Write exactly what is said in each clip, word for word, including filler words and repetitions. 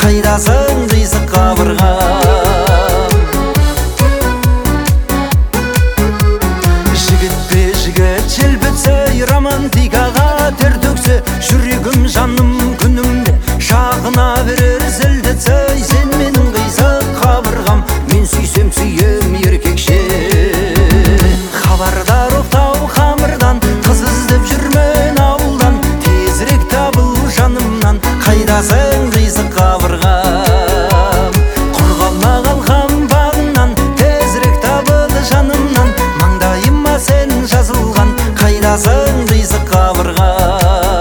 қайдасың қисық қабырғам. Жігіт пе жігіт желбітсе романтикаға тер төксе, жүрегім жаным күнімде шағына берер зілдетсе, сен менің қисық қабырғам, мен сүйсем сүйем еркекше. Хабардар оқтау қамырдан, қыз іздеп жүрмен ауылдан, тезірек табыл жанымнан, қайдасың қисық қабырғам. Құр қалма қалқам бағыңнан, тезірек табыл жанымнан, маңдайыма сен жазылған, қайдасың қисық қабырғам.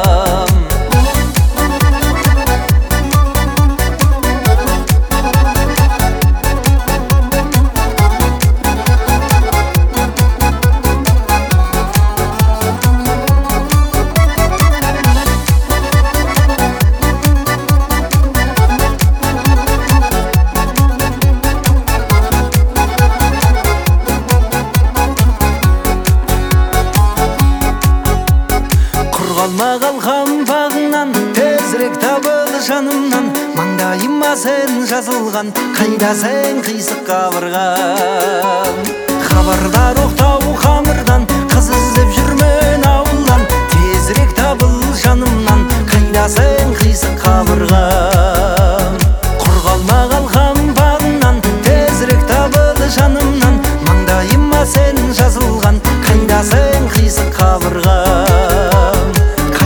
Қалма қалқам бағыңнан, тезірек табыл жанымнан, маңдайыма сен жазылған, қайдасың қисық қабырғам. Хабардар оқтау қамырдан, қыз іздеп жүрмен ауылдан, тезірек табыл жанымнан, қайдасың қисық қабырғам. Құр қалма қалқам бағыңнан, тезірек табыл жанымнан, маңдайыма сен жазылған, қайдасың қисық қабырғам.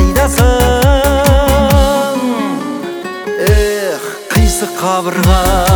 Эх, қисық қабырғам.